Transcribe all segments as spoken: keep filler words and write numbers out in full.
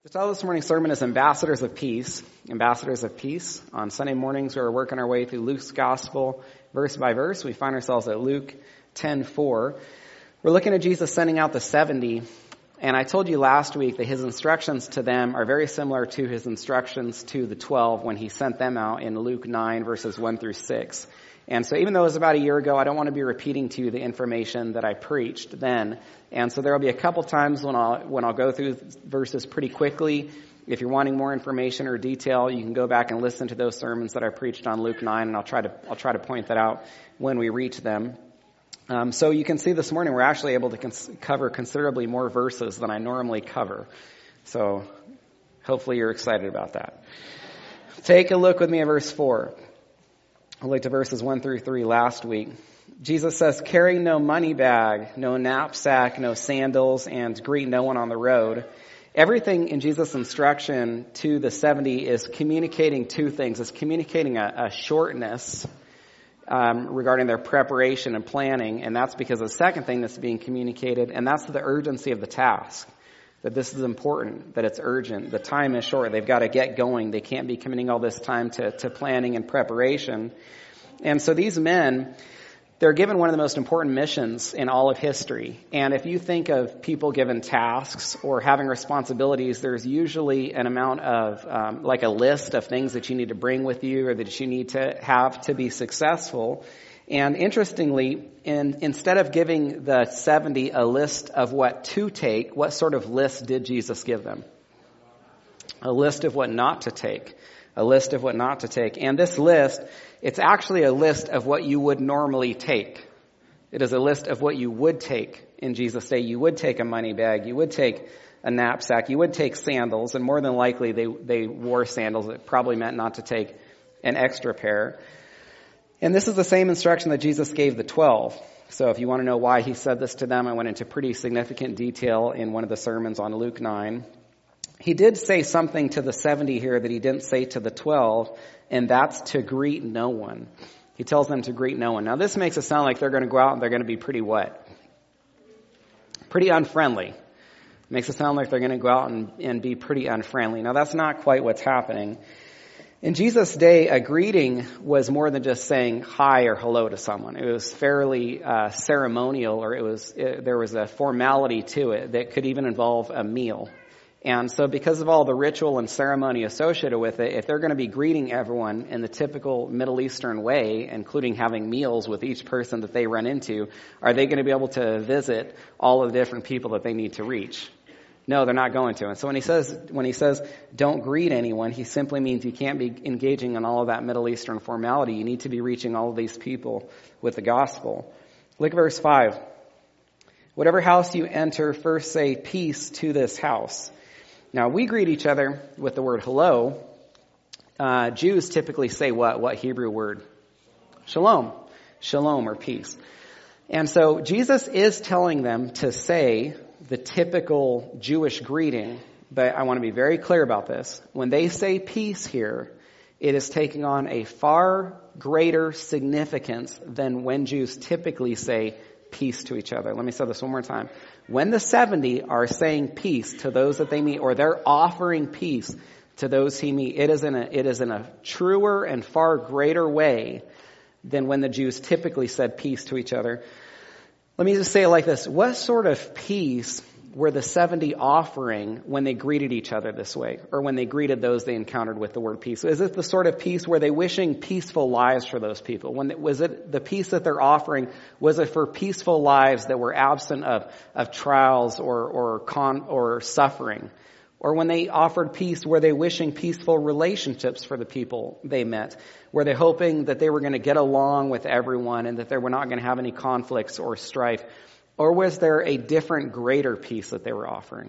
The title of this morning's sermon is Ambassadors of Peace. Ambassadors of Peace. On Sunday mornings, we're working our way through Luke's Gospel, verse by verse. We find ourselves at Luke ten four. We're looking at Jesus sending out the seventy. And I told you last week that his instructions to them are very similar to his instructions to the twelve when he sent them out in Luke nine, verses one through six. And so even though it was about a year ago, I don't want to be repeating to you the information that I preached then. And so there will be a couple times when I'll, when I'll go through verses pretty quickly. If you're wanting more information or detail, you can go back and listen to those sermons that I preached on Luke nine, and I'll try to, I'll try to point that out when we reach them. Um, so you can see this morning we're actually able to cons- cover considerably more verses than I normally cover. So hopefully you're excited about that. Take a look with me at verse four. I looked at verses one through three last week. Jesus says, carry no money bag, no knapsack, no sandals, and greet no one on the road. Everything in Jesus' instruction to the seventy is communicating two things. It's communicating a, a shortness um, regarding their preparation and planning, and that's because of the second thing that's being communicated, and that's the urgency of the task. That this is important, that it's urgent. The time is short. They've got to get going. They can't be committing all this time to, to planning and preparation. And so these men, they're given one of the most important missions in all of history. And if you think of people given tasks or having responsibilities, there's usually an amount of, um, like a list of things that you need to bring with you or that you need to have to be successful. And interestingly, in, instead of giving the seventy a list of what to take, what sort of list did Jesus give them? A list of what not to take. A list of what not to take. And this list, it's actually a list of what you would normally take. It is a list of what you would take in Jesus' day. You would take a money bag. You would take a knapsack. You would take sandals. And more than likely, they, they wore sandals. It probably meant not to take an extra pair. And this is the same instruction that Jesus gave the twelve. So if you want to know why he said this to them, I went into pretty significant detail in one of the sermons on Luke nine. He did say something to the seventy here that he didn't say to the twelve, and that's to greet no one. He tells them to greet no one. Now this makes it sound like they're going to go out and they're going to be pretty what? Pretty unfriendly. Makes it sound like they're going to go out and, and be pretty unfriendly. Now that's not quite what's happening. In Jesus' day, a greeting was more than just saying hi or hello to someone. It was fairly uh, ceremonial, or it was it, there was a formality to it that could even involve a meal. And so because of all the ritual and ceremony associated with it, if they're going to be greeting everyone in the typical Middle Eastern way, including having meals with each person that they run into, are they going to be able to visit all of the different people that they need to reach? No, they're not going to. And so when he says, when he says, don't greet anyone, he simply means you can't be engaging in all of that Middle Eastern formality. You need to be reaching all of these people with the gospel. Look at verse five. Whatever house you enter, first say peace to this house. Now we greet each other with the word hello. Uh, Jews typically say what? What Hebrew word? Shalom. Shalom or peace. And so Jesus is telling them to say the typical Jewish greeting, but I want to be very clear about this. When they say peace here, it is taking on a far greater significance than when Jews typically say peace to each other. Let me say this one more time. When the seventy are saying peace to those that they meet, or they're offering peace to those he meet, it is in a, it is in a truer and far greater way than when the Jews typically said peace to each other. Let me just say it like this. What sort of peace were the seventy offering when they greeted each other this way, or when they greeted those they encountered with the word peace? Is it the sort of peace where they wishing peaceful lives for those people? When was it the peace that they're offering? Was it for peaceful lives that were absent of, of trials or or con or suffering? Or when they offered peace, were they wishing peaceful relationships for the people they met? Were they hoping that they were going to get along with everyone and that they were not going to have any conflicts or strife? Or was there a different, greater peace that they were offering?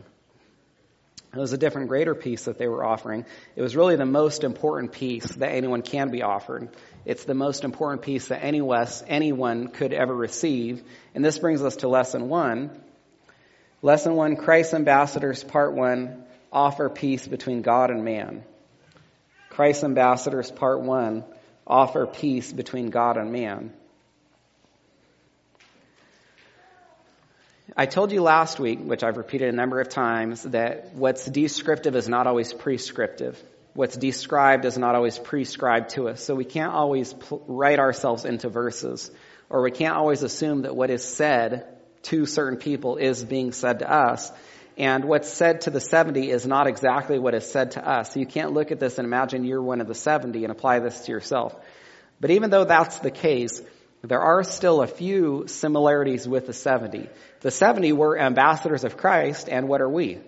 It was a different, greater peace that they were offering. It was really the most important peace that anyone can be offered. It's the most important peace that anyone, anyone could ever receive. And this brings us to lesson one. Lesson one, Christ's ambassadors, part one. Offer peace between God and man. Christ's ambassadors, part one, offer peace between God and man. I told you last week, which I've repeated a number of times, that what's descriptive is not always prescriptive. What's described is not always prescribed to us. So we can't always pl- write ourselves into verses, or we can't always assume that what is said to certain people is being said to us. And what's said to the seventy is not exactly what is said to us. So you can't look at this and imagine you're one of the seventy and apply this to yourself. But even though that's the case, there are still a few similarities with the seventy. The seventy were ambassadors of Christ, and what are we?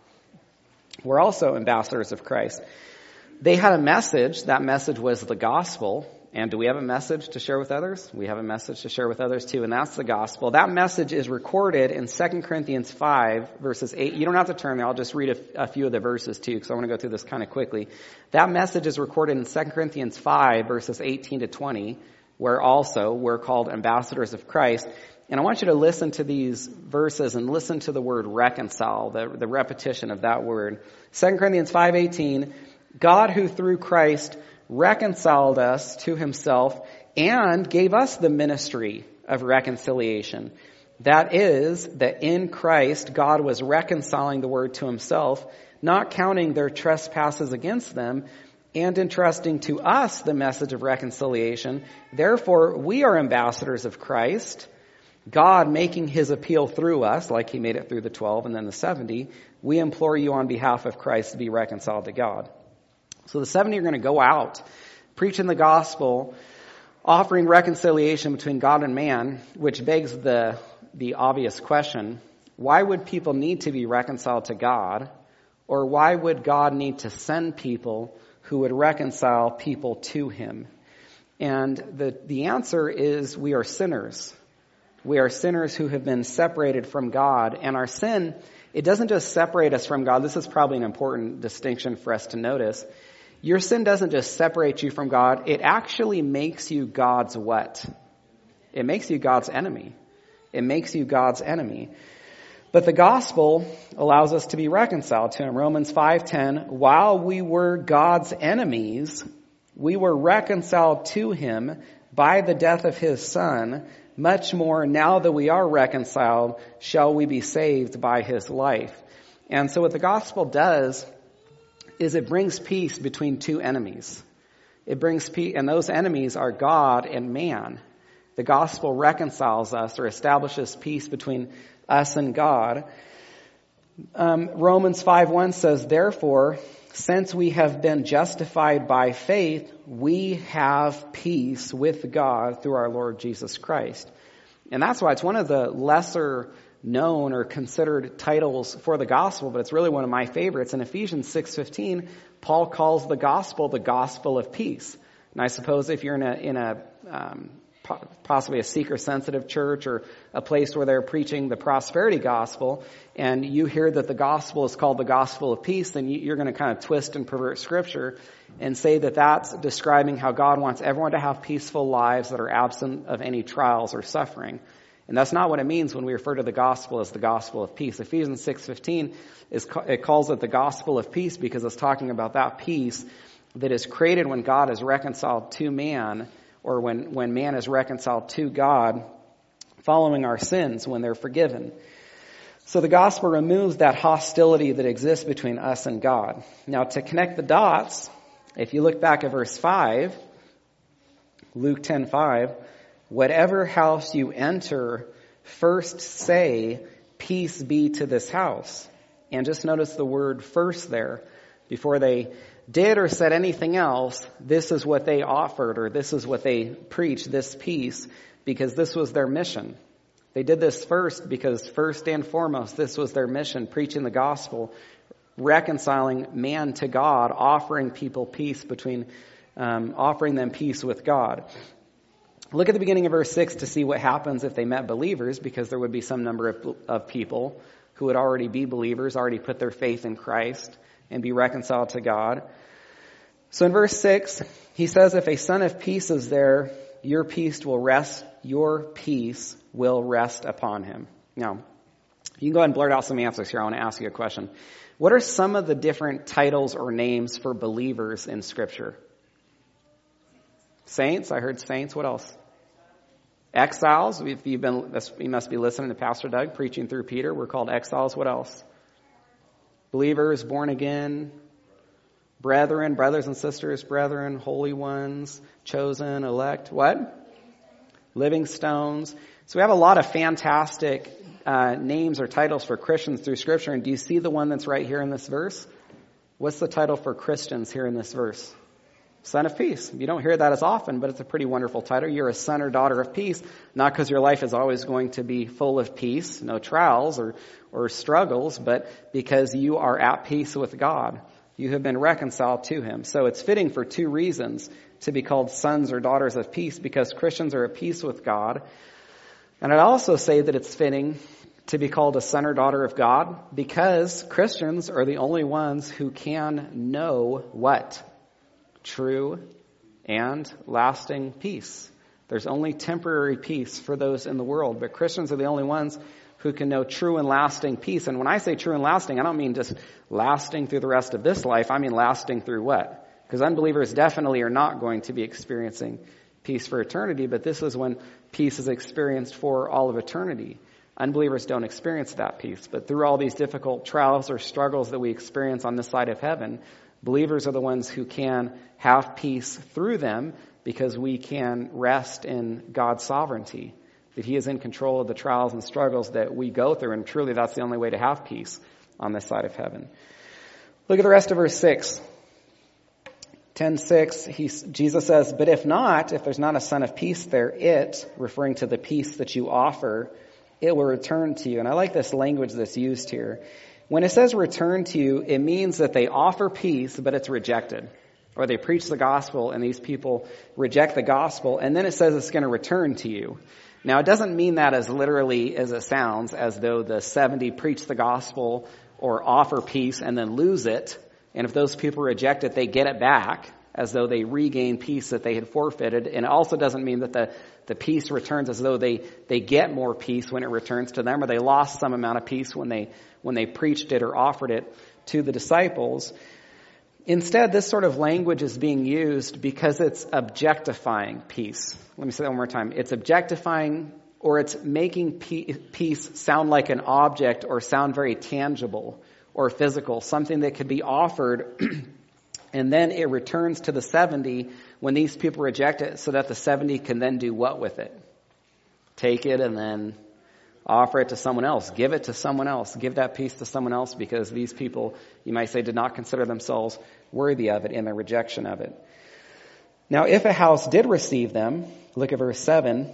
We're also ambassadors of Christ. They had a message. That message was the gospel. And do we have a message to share with others? We have a message to share with others too, and that's the gospel. That message is recorded in Second Corinthians five, verses eight. You don't have to turn there. I'll just read a, a few of the verses too, because I want to go through this kind of quickly. That message is recorded in Second Corinthians five, verses eighteen to twenty, where also we're called ambassadors of Christ. And I want you to listen to these verses and listen to the word reconcile, the, the repetition of that word. Second Corinthians five eighteen, God who through Christ reconciled us to himself and gave us the ministry of reconciliation. That is, that in Christ God was reconciling the world to himself, not counting their trespasses against them, and entrusting to us the message of reconciliation. Therefore, we are ambassadors of Christ, God making his appeal through us, like he made it through the twelve and then the seventy. We implore you on behalf of Christ to be reconciled to God. So the seventy are going to go out, preaching the gospel, offering reconciliation between God and man, which begs the, the obvious question, why would people need to be reconciled to God? Or why would God need to send people who would reconcile people to him? And the, the answer is we are sinners. We are sinners who have been separated from God. And our sin, it doesn't just separate us from God. This is probably an important distinction for us to notice. Your sin doesn't just separate you from God. It actually makes you God's what? It makes you God's enemy. It makes you God's enemy. But the gospel allows us to be reconciled to him. Romans five ten, while we were God's enemies, we were reconciled to him by the death of his son. Much more, now that we are reconciled, shall we be saved by his life. And so what the gospel does is it brings peace between two enemies. It brings peace, and those enemies are God and man. The gospel reconciles us or establishes peace between us and God. Um, Romans five one says, therefore, since we have been justified by faith, we have peace with God through our Lord Jesus Christ. And that's why it's one of the lesser known or considered titles for the gospel, but it's really one of my favorites. In Ephesians six fifteen, Paul calls the gospel the gospel of peace. And I suppose if you're in a, in a um, possibly a seeker-sensitive church or a place where they're preaching the prosperity gospel, and you hear that the gospel is called the gospel of peace, then you're going to kind of twist and pervert Scripture and say that that's describing how God wants everyone to have peaceful lives that are absent of any trials or suffering. And that's not what it means when we refer to the gospel as the gospel of peace. Ephesians six fifteen, is it calls it the gospel of peace because it's talking about that peace that is created when God is reconciled to man, or when, when man is reconciled to God following our sins when they're forgiven. So the gospel removes that hostility that exists between us and God. Now, to connect the dots, if you look back at verse five, Luke ten five, whatever house you enter, first say, peace be to this house. And just notice the word first there. Before they did or said anything else, this is what they offered, or this is what they preached, this peace, because this was their mission. They did this first because first and foremost, this was their mission, preaching the gospel, reconciling man to God, offering people peace between, um, offering them peace with God. Look at the beginning of verse six to see what happens if they met believers, because there would be some number of, of people who would already be believers, already put their faith in Christ and be reconciled to God. So in verse six, he says, if a son of peace is there, your peace will rest, your peace will rest upon him. Now, you can go ahead and blurt out some answers here. I want to ask you a question. What are some of the different titles or names for believers in Scripture? Saints. I heard saints. What else? Exiles, if you've been, you must be listening to Pastor Doug preaching through Peter. We're called exiles. What else? Believers, born again, brethren, brothers and sisters, brethren, holy ones, chosen, elect. What? Living stones. So we have a lot of fantastic uh, names or titles for Christians through Scripture. And do you see the one that's right here in this verse? What's the title for Christians here in this verse? Son of Peace. You don't hear that as often, but it's a pretty wonderful title. You're a son or daughter of peace, not because your life is always going to be full of peace, no trials or, or struggles, but because you are at peace with God. You have been reconciled to Him. So it's fitting for two reasons to be called sons or daughters of peace, because Christians are at peace with God. And I'd also say that it's fitting to be called a son or daughter of God because Christians are the only ones who can know what? True and lasting peace. There's only temporary peace for those in the world, but Christians are the only ones who can know true and lasting peace. And when I say true and lasting, I don't mean just lasting through the rest of this life. I mean lasting through what? Because unbelievers definitely are not going to be experiencing peace for eternity, but this is when peace is experienced for all of eternity. Unbelievers don't experience that peace, but through all these difficult trials or struggles that we experience on this side of heaven, believers are the ones who can have peace through them because we can rest in God's sovereignty, that He is in control of the trials and struggles that we go through, and truly that's the only way to have peace on this side of heaven. Look at the rest of verse six. ten six, he, Jesus says, but if not, if there's not a son of peace there, it, referring to the peace that you offer, it will return to you. And I like this language that's used here. When it says return to you, it means that they offer peace, but it's rejected. Or they preach the gospel and these people reject the gospel, and then it says it's going to return to you. Now, it doesn't mean that as literally as it sounds, as though the seventy preach the gospel or offer peace and then lose it. And if those people reject it, they get it back as though they regain peace that they had forfeited. And it also doesn't mean that the, the peace returns as though they, they get more peace when it returns to them, or they lost some amount of peace when they when they preached it or offered it to the disciples. Instead, this sort of language is being used because it's objectifying peace. Let me say that one more time. It's objectifying, or it's making peace sound like an object or sound very tangible or physical, something that could be offered, and then it returns to the seventy when these people reject it, so that the seventy can then do what with it? Take it and then offer it to someone else. Give it to someone else. Give that peace to someone else, because these people, you might say, did not consider themselves worthy of it in their rejection of it. Now, if a house did receive them, look at verse seven,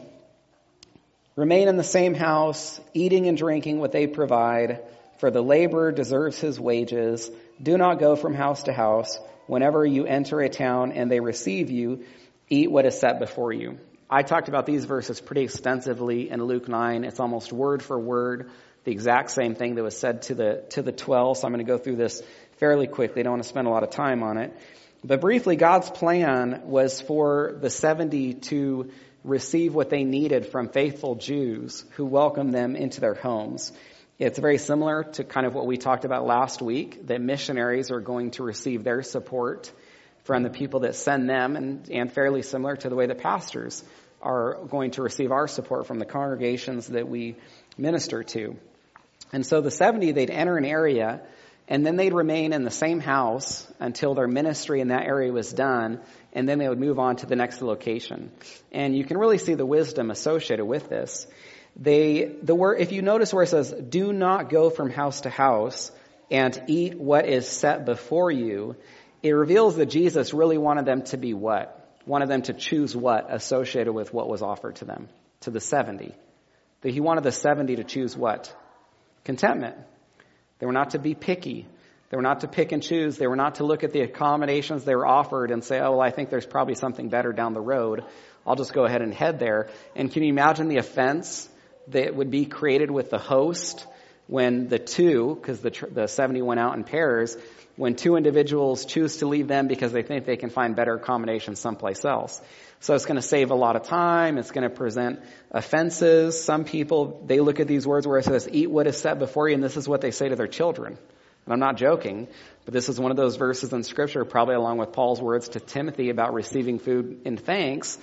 remain in the same house, eating and drinking what they provide, for the laborer deserves his wages. Do not go from house to house. Whenever you enter a town and they receive you, eat what is set before you. I talked about these verses pretty extensively in Luke nine. It's almost word for word the exact same thing that was said to the to the twelve. So I'm going to go through this fairly quickly. I don't want to spend a lot of time on it. But briefly, God's plan was for the seventy to receive what they needed from faithful Jews who welcomed them into their homes. It's very similar to kind of what we talked about last week, that missionaries are going to receive their support from the people that send them, and, and fairly similar to the way that pastors are going to receive our support from the congregations that we minister to. And so the seventy, they'd enter an area, and then they'd remain in the same house until their ministry in that area was done, and then they would move on to the next location. And you can really see the wisdom associated with this. They, the word, if you notice where it says, do not go from house to house and eat what is set before you, it reveals that Jesus really wanted them to be what? Wanted them to choose what associated with what was offered to them, to the seventy. That he wanted the seventy to choose what? Contentment. They were not to be picky. They were not to pick and choose. They were not to look at the accommodations they were offered and say, oh, well, I think there's probably something better down the road. I'll just go ahead and head there. And can you imagine the offense that would be created with the host when the two, because the, the seventy went out in pairs, when two individuals choose to leave them because they think they can find better accommodations someplace else. So it's going to save a lot of time. It's going to present offenses. Some people, they look at these words where it says, eat what is set before you, and this is what they say to their children. And I'm not joking, but this is one of those verses in Scripture, probably along with Paul's words to Timothy about receiving food in thanks,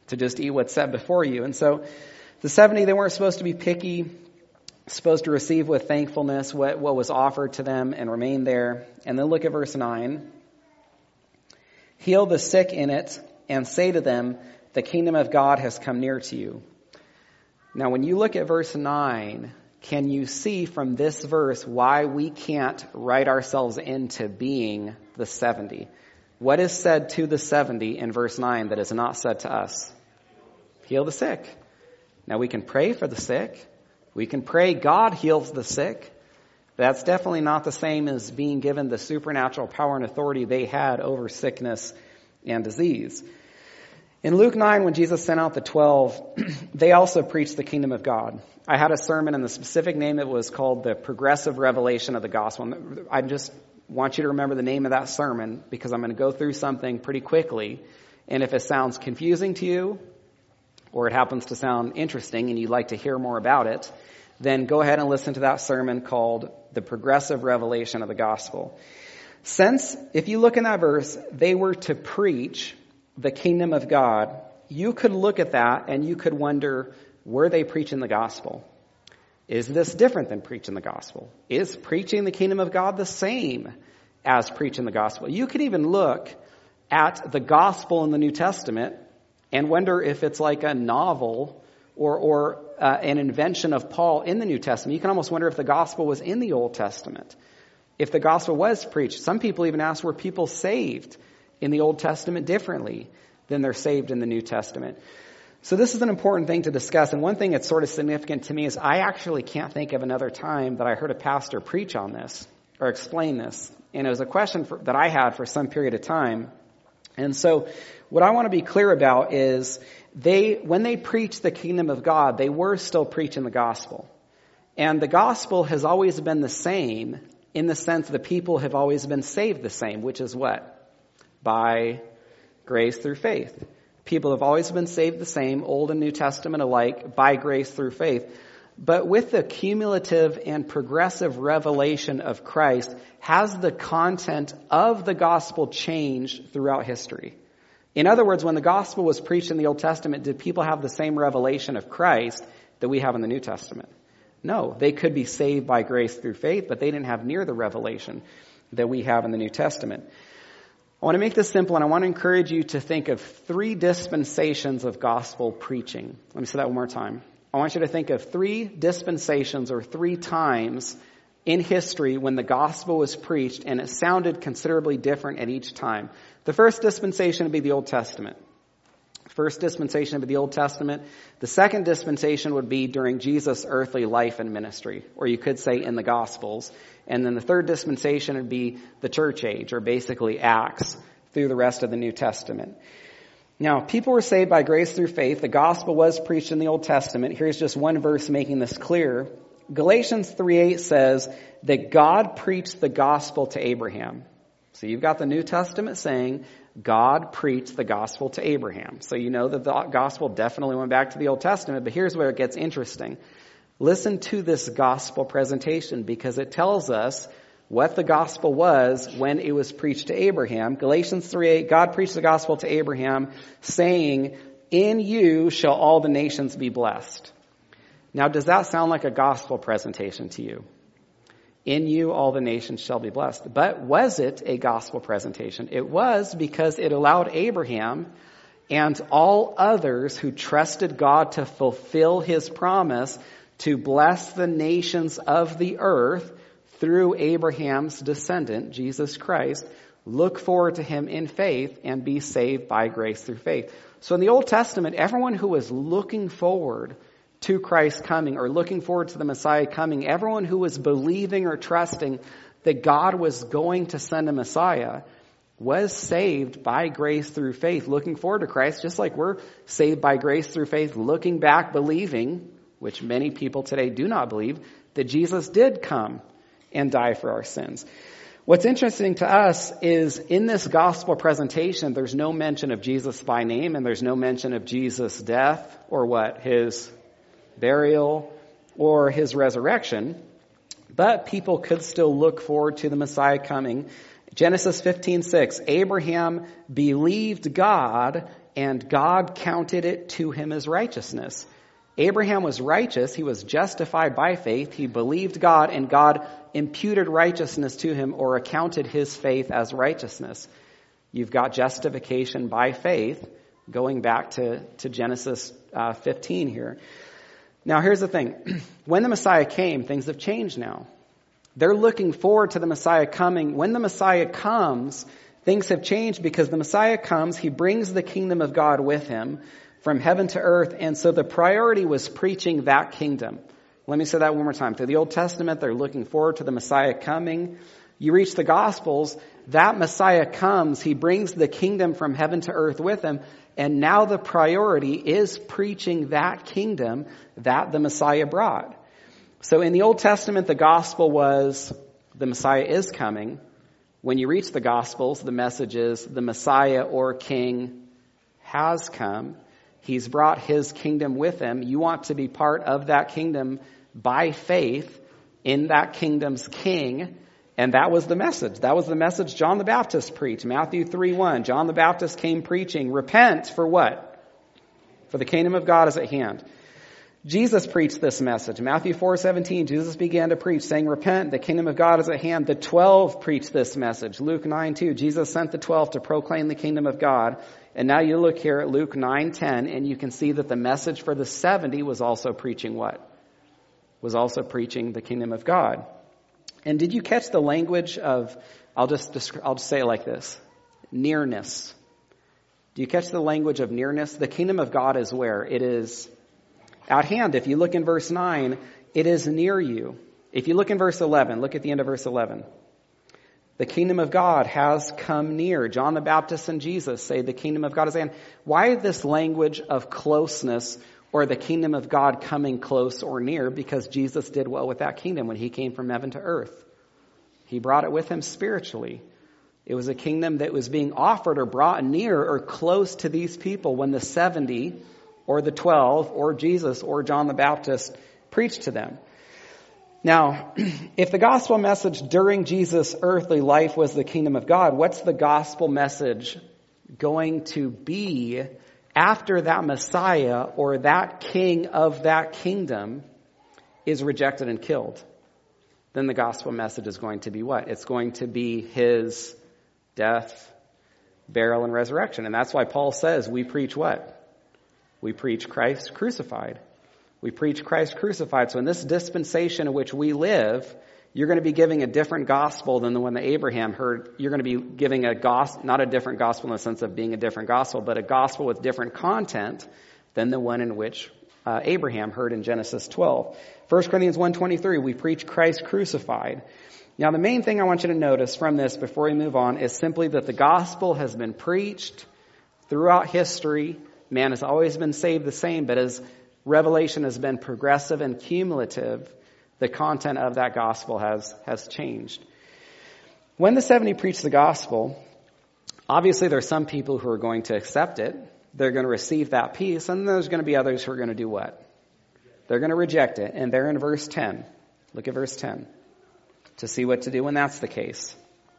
to just eat what's set before you. And so the seventy, they weren't supposed to be picky, supposed to receive with thankfulness what, what was offered to them and remain there. And then look at verse nine. Heal the sick in it and say to them, the kingdom of God has come near to you. Now, when you look at verse nine, can you see from this verse why we can't write ourselves into being the seventy? What is said to the seventy in verse nine that is not said to us? Heal the sick. Now, we can pray for the sick. We can pray God heals the sick. That's definitely not the same as being given the supernatural power and authority they had over sickness and disease. In Luke nine, when Jesus sent out the twelve, they also preached the kingdom of God. I had a sermon, and the specific name it was called the progressive revelation of the gospel. I just want you to remember the name of that sermon because I'm going to go through something pretty quickly. And if it sounds confusing to you, or it happens to sound interesting and you'd like to hear more about it, then go ahead and listen to that sermon called the progressive revelation of the gospel. Since, if you look in that verse, they were to preach the kingdom of God, you could look at that and you could wonder, were they preaching the gospel? Is this different than preaching the gospel? Is preaching the kingdom of God the same as preaching the gospel? You could even look at the gospel in the New Testament and wonder if it's like a novel or, or uh, an invention of Paul in the New Testament. You can almost wonder if the gospel was in the Old Testament. If the gospel was preached, some people even ask, were people saved in the Old Testament differently than they're saved in the New Testament? So this is an important thing to discuss. And one thing that's sort of significant to me is I actually can't think of another time that I heard a pastor preach on this or explain this. And it was a question for, that I had for some period of time. And so what I want to be clear about is they, when they preached the kingdom of God, they were still preaching the gospel. And the gospel has always been the same in the sense that people have always been saved the same, which is what? By grace through faith. People have always been saved the same, Old and New Testament alike, by grace through faith. But with the cumulative and progressive revelation of Christ, has the content of the gospel changed throughout history? In other words, when the gospel was preached in the Old Testament, did people have the same revelation of Christ that we have in the New Testament? No, they could be saved by grace through faith, but they didn't have near the revelation that we have in the New Testament. I want to make this simple, and I want to encourage you to think of three dispensations of gospel preaching. Let me say that one more time. I want you to think of three dispensations or three times in history when the gospel was preached, and it sounded considerably different at each time. The first dispensation would be the Old Testament. First dispensation would be the Old Testament. The second dispensation would be during Jesus' earthly life and ministry, or you could say in the Gospels. And then the third dispensation would be the church age, or basically Acts, through the rest of the New Testament. Now, people were saved by grace through faith. The gospel was preached in the Old Testament. Here's just one verse making this clear. Galatians three eight says that God preached the gospel to Abraham. So you've got the New Testament saying God preached the gospel to Abraham. So you know that the gospel definitely went back to the Old Testament, but here's where it gets interesting. Listen to this gospel presentation because it tells us what the gospel was when it was preached to Abraham. Galatians three eight, God preached the gospel to Abraham saying, in you shall all the nations be blessed. Now, does that sound like a gospel presentation to you? In you all the nations shall be blessed. But was it a gospel presentation? It was, because it allowed Abraham and all others who trusted God to fulfill his promise to bless the nations of the earth through Abraham's descendant, Jesus Christ, look forward to him in faith and be saved by grace through faith. So in the Old Testament, everyone who was looking forward to Christ coming or looking forward to the Messiah coming, everyone who was believing or trusting that God was going to send a Messiah was saved by grace through faith, looking forward to Christ, just like we're saved by grace through faith, looking back, believing, which many people today do not believe, that Jesus did come and die for our sins. What's interesting to us is in this gospel presentation, there's no mention of Jesus by name, and there's no mention of Jesus' death or what? His burial or his resurrection. But people could still look forward to the Messiah coming. Genesis fifteen six, Abraham believed God, and God counted it to him as righteousness. Abraham was righteous. He was justified by faith. He believed God, and God imputed righteousness to him, or accounted his faith as righteousness. You've got justification by faith going back to, to Genesis uh, fifteen here. Now, here's the thing. When the Messiah came, things have changed now. They're looking forward to the Messiah coming. When the Messiah comes, things have changed, because the Messiah comes, he brings the kingdom of God with him from heaven to earth, and so the priority was preaching that kingdom. Let me say that one more time. Through the Old Testament, they're looking forward to the Messiah coming. You reach the Gospels, that Messiah comes, he brings the kingdom from heaven to earth with him, and now the priority is preaching that kingdom that the Messiah brought. So in the Old Testament, the gospel was, the Messiah is coming. When you reach the Gospels, the message is, the Messiah or King has come. He's brought his kingdom with him. You want to be part of that kingdom by faith in that kingdom's king. And that was the message. That was the message John the Baptist preached. Matthew three one. John the Baptist came preaching, repent for what? For the kingdom of God is at hand. Jesus preached this message. Matthew four seventeen, Jesus began to preach, saying, repent, the kingdom of God is at hand. The twelve preached this message. Luke nine two, Jesus sent the twelve to proclaim the kingdom of God. And now you look here at Luke nine ten, and you can see that the message for the seventy was also preaching what? Was also preaching the kingdom of God. And did you catch the language of, I'll just, I'll just say it like this, nearness. Do you catch the language of nearness? The kingdom of God is where? It is at hand. If you look in verse nine, it is near you. If you look in verse eleven, look at the end of verse eleven. The kingdom of God has come near. John the Baptist and Jesus say the kingdom of God is at hand. Why this language of closeness, or the kingdom of God coming close or near? Because Jesus did well with that kingdom when he came from heaven to earth. He brought it with him spiritually. It was a kingdom that was being offered or brought near or close to these people when the seventy or the twelve or Jesus or John the Baptist preached to them. Now, if the gospel message during Jesus' earthly life was the kingdom of God, what's the gospel message going to be after that Messiah or that king of that kingdom is rejected and killed? Then the gospel message is going to be what? It's going to be his death, burial, and resurrection. And that's why Paul says we preach what? We preach Christ crucified. We preach Christ crucified. So in this dispensation in which we live, you're going to be giving a different gospel than the one that Abraham heard. You're going to be giving a gospel, not a different gospel in the sense of being a different gospel, but a gospel with different content than the one in which uh, Abraham heard in Genesis twelve. First Corinthians one twenty-three, we preach Christ crucified. Now the main thing I want you to notice from this before we move on is simply that the gospel has been preached throughout history. Man has always been saved the same, but as revelation has been progressive and cumulative, the content of that gospel has, has changed. When the seventy preached the gospel, obviously there's some people who are going to accept it. They're going to receive that peace, and there's going to be others who are going to do what? They're going to reject it. And they're in verse ten. Look at verse ten to see what to do when that's the case.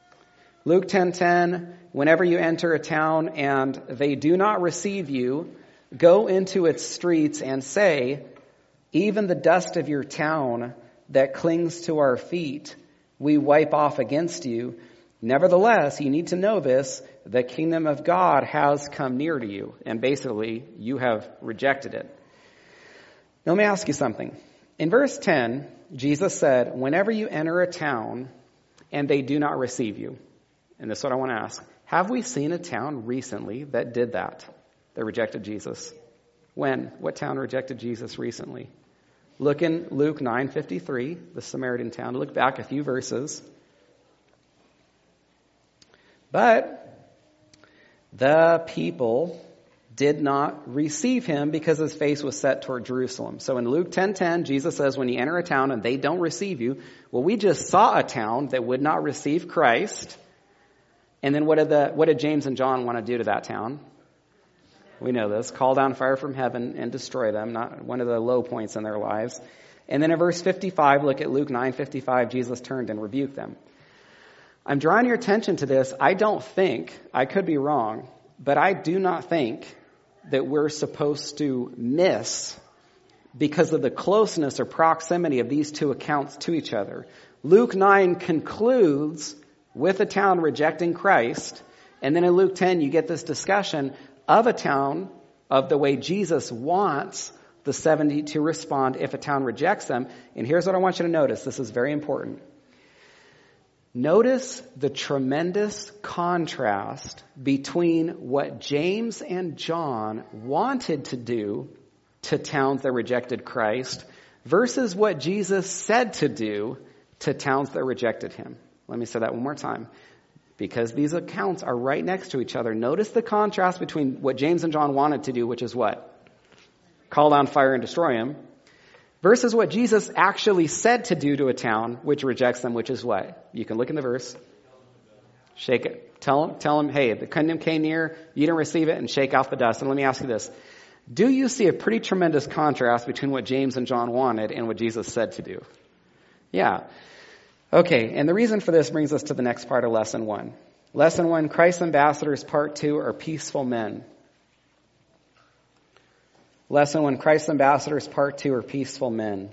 Luke ten ten, whenever you enter a town and they do not receive you, go into its streets and say, even the dust of your town that clings to our feet, we wipe off against you. Nevertheless, you need to know this, the kingdom of God has come near to you. And basically, you have rejected it. Now, let me ask you something. In verse ten, Jesus said, whenever you enter a town and they do not receive you, and this is what I want to ask, have we seen a town recently that did that, that rejected Jesus? When? What town rejected Jesus recently? Look in Luke nine fifty-three, the Samaritan town. Look back a few verses. But the people did not receive him because his face was set toward Jerusalem. So in Luke ten ten, Jesus says, when you enter a town and they don't receive you, well, we just saw a town that would not receive Christ. And then what did the what did James and John want to do to that town? We know this. Call down fire from heaven and destroy them. Not one of the low points in their lives. And then in verse fifty-five, look at Luke nine fifty-five, Jesus turned and rebuked them. I'm drawing your attention to this. I don't think, I could be wrong, but I do not think that we're supposed to miss because of the closeness or proximity of these two accounts to each other. Luke nine concludes with a town rejecting Christ, and then in Luke ten you get this discussion of a town, of the way Jesus wants the seventy to respond if a town rejects them. And here's what I want you to notice. This is very important. Notice the tremendous contrast between what James and John wanted to do to towns that rejected Christ versus what Jesus said to do to towns that rejected him. Let me say that one more time. Because these accounts are right next to each other. Notice the contrast between what James and John wanted to do, which is what? Call down fire and destroy him, versus what Jesus actually said to do to a town which rejects them, which is what? You can look in the verse. Shake it. Tell them, tell them, hey, the kingdom came near, you didn't receive it, and shake off the dust. And let me ask you this. Do you see a pretty tremendous contrast between what James and John wanted and what Jesus said to do? Yeah. Okay, and the reason for this brings us to the next part of lesson one. Lesson one, Christ's ambassadors, part two, are peaceful men. Lesson one, Christ's ambassadors, part two, are peaceful men.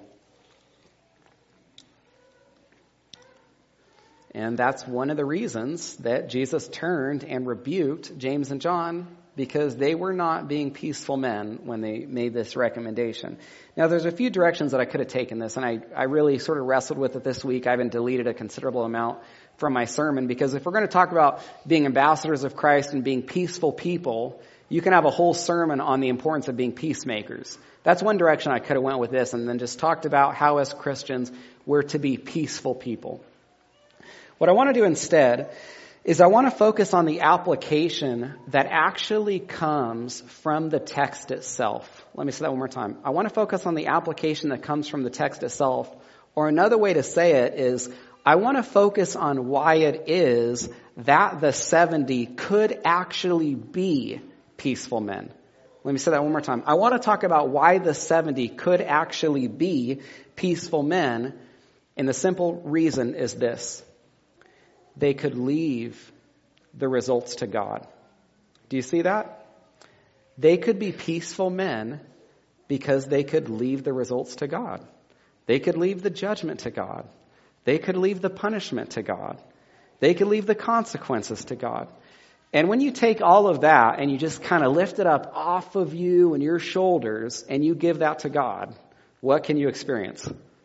And that's one of the reasons that Jesus turned and rebuked James and John, because they were not being peaceful men when they made this recommendation. Now, there's a few directions that I could have taken this, and I, I really sort of wrestled with it this week. I haven't deleted a considerable amount from my sermon, because if we're going to talk about being ambassadors of Christ and being peaceful people, you can have a whole sermon on the importance of being peacemakers. That's one direction I could have went with this, and then just talked about how as Christians we're to be peaceful people. What I want to do instead is I want to focus on the application that actually comes from the text itself. Let me say that one more time. I want to focus on the application that comes from the text itself. Or another way to say it is, I want to focus on why it is that the seventy could actually be peaceful men. Let me say that one more time. I want to talk about why the seventy could actually be peaceful men. And the simple reason is this. They could leave the results to God. Do you see that? They could be peaceful men because they could leave the results to God. They could leave the judgment to God. They could leave the punishment to God. They could leave the consequences to God. And when you take all of that and you just kind of lift it up off of you and your shoulders and you give that to God, what can you experience?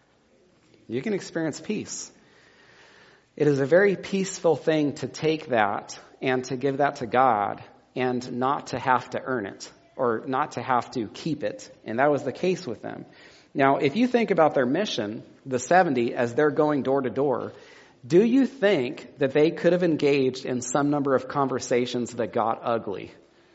You can experience peace. It is a very peaceful thing to take that and to give that to God and not to have to earn it or not to have to keep it. And that was the case with them. Now, if you think about their mission, the seventy, as they're going door to door, do you think that they could have engaged in some number of conversations that got ugly?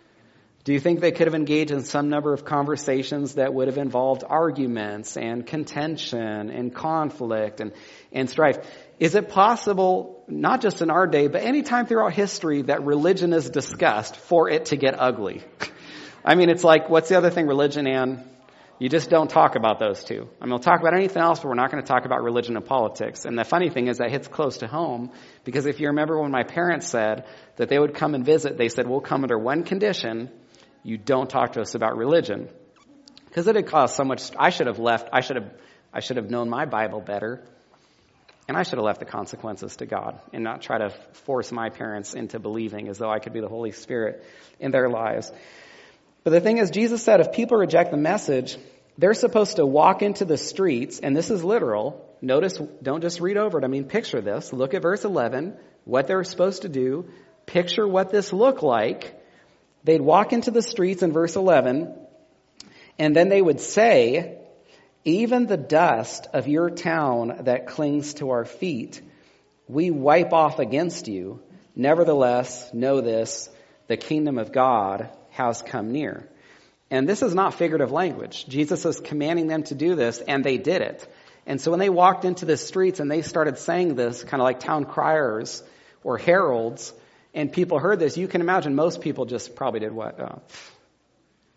Do you think they could have engaged in some number of conversations that would have involved arguments and contention and conflict and, and strife? Is it possible, not just in our day, but any time throughout history that religion is discussed for it to get ugly? I mean, it's like, what's the other thing, religion and... You just don't talk about those two. I mean, we'll talk about anything else, but we're not going to talk about religion and politics. And the funny thing is that hits close to home, because if you remember when my parents said that they would come and visit, they said, we'll come under one condition: you don't talk to us about religion. Because it had caused so much. I should have left. I should have, I should have known my Bible better. And I should have left the consequences to God and not try to force my parents into believing as though I could be the Holy Spirit in their lives. But the thing is, Jesus said if people reject the message, they're supposed to walk into the streets, and this is literal. Notice, don't just read over it. I mean, picture this. Look at verse eleven, what they're supposed to do. Picture what this looked like. They'd walk into the streets in verse eleven, and then they would say, even the dust of your town that clings to our feet, we wipe off against you. Nevertheless, know this, the kingdom of God has come near. And this is not figurative language. Jesus is commanding them to do this, and they did it. And so when they walked into the streets and they started saying this, kind of like town criers or heralds, and people heard this, you can imagine most people just probably did what? Oh,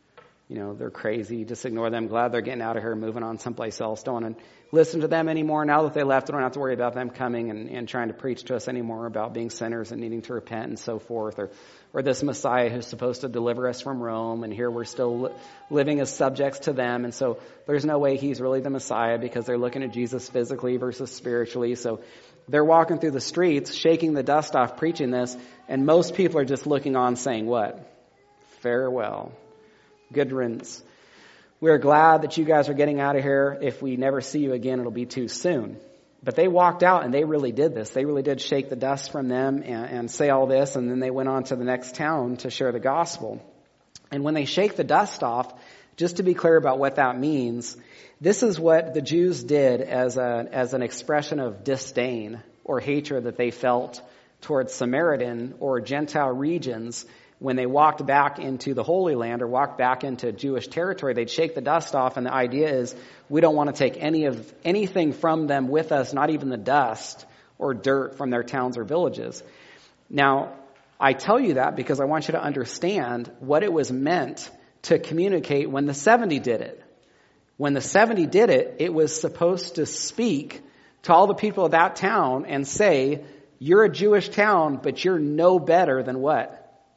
you know, they're crazy. Just ignore them. Glad they're getting out of here, moving on someplace else. Don't want to listen to them anymore. Now that they left, I don't have to worry about them coming and, and trying to preach to us anymore about being sinners and needing to repent and so forth. Or, or this Messiah who's supposed to deliver us from Rome, and here we're still li- living as subjects to them. And so there's no way he's really the Messiah because they're looking at Jesus physically versus spiritually. So they're walking through the streets, shaking the dust off, preaching this, and most people are just looking on saying what? Farewell. Good riddance. We are glad that you guys are getting out of here. If we never see you again, it'll be too soon. But they walked out and they really did this. They really did shake the dust from them and, and say all this, and then they went on to the next town to share the gospel. And when they shake the dust off, just to be clear about what that means, this is what the Jews did as a as an expression of disdain or hatred that they felt towards Samaritan or Gentile regions. When they walked back into the Holy Land or walked back into Jewish territory, they'd shake the dust off, and the idea is we don't want to take any of anything from them with us, not even the dust or dirt from their towns or villages. Now, I tell you that because I want you to understand what it was meant to communicate when the seventy did it. When the seventy did it, it was supposed to speak to all the people of that town and say, you're a Jewish town, but you're no better than what?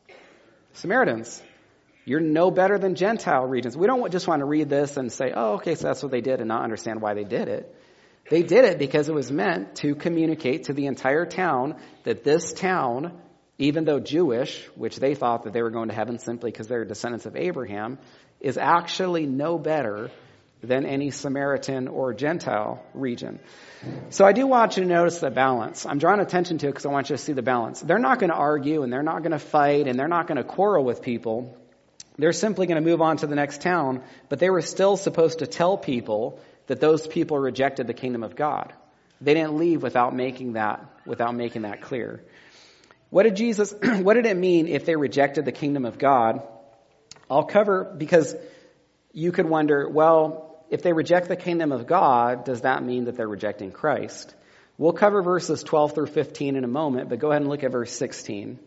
Samaritans. You're no better than Gentile regions. We don't just want to read this and say, oh, okay, so that's what they did, and not understand why they did it. They did it because it was meant to communicate to the entire town that this town, even though Jewish, which they thought that they were going to heaven simply because they're descendants of Abraham, is actually no better than any Samaritan or Gentile region. So I do want you to notice the balance. I'm drawing attention to it because I want you to see the balance. They're not going to argue, and they're not going to fight, and they're not going to quarrel with people. They're simply going to move on to the next town, but they were still supposed to tell people that those people rejected the kingdom of God. They didn't leave without making that, without making that clear. What did Jesus, what did it mean if they rejected the kingdom of God? I'll cover, because you could wonder, well, if they reject the kingdom of God, does that mean that they're rejecting Christ? We'll cover verses twelve through fifteen in a moment, but go ahead and look at verse sixteen.